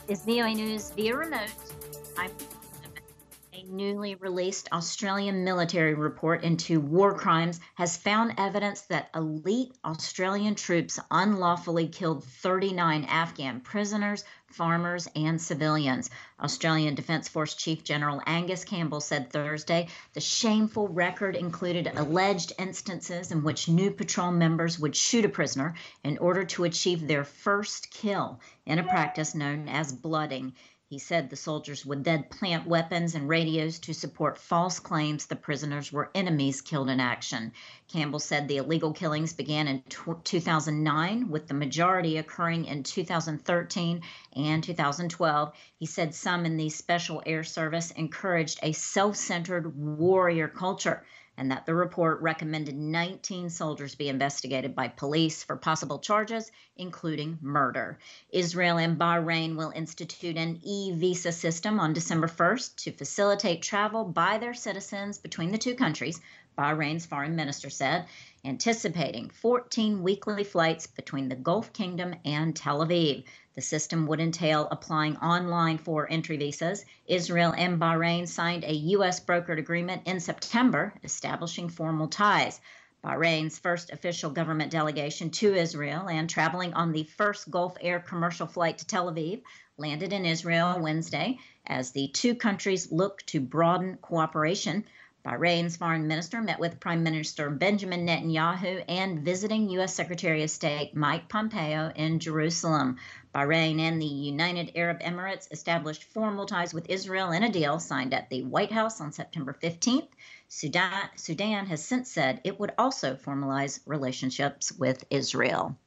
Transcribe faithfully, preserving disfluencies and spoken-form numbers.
Is V O A News via remote. I'm a newly released Australian military report into war crimes has found evidence that elite Australian troops unlawfully killed thirty-nine Afghan prisoners, farmers, and civilians. Australian Defence Force Chief General Angus Campbell said Thursday the shameful record included alleged instances in which new patrol members would shoot a prisoner in order to achieve their first kill in a practice known as blooding. He said the soldiers would then plant weapons and radios to support false claims the prisoners were enemies killed in action. Campbell said the illegal killings began in two thousand nine, with the majority occurring in two thousand thirteen and two thousand twelve. He said some in the Special Air Service encouraged a self-centered warrior culture, and that the report recommended nineteen soldiers be investigated by police for possible charges, including murder. Israel and Bahrain will institute an e-visa system on December first to facilitate travel by their citizens between the two countries, Bahrain's foreign minister said, anticipating fourteen weekly flights between the Gulf Kingdom and Tel Aviv. The system would entail applying online for entry visas. Israel and Bahrain signed a U S brokered agreement in September establishing formal ties. Bahrain's first official government delegation to Israel and traveling on the first Gulf Air commercial flight to Tel Aviv landed in Israel Wednesday as the two countries look to broaden cooperation. Bahrain's foreign minister met with Prime Minister Benjamin Netanyahu and visiting U S Secretary of State Mike Pompeo in Jerusalem. Bahrain and the United Arab Emirates established formal ties with Israel in a deal signed at the White House on September fifteenth. Sudan, Sudan has since said it would also formalize relationships with Israel.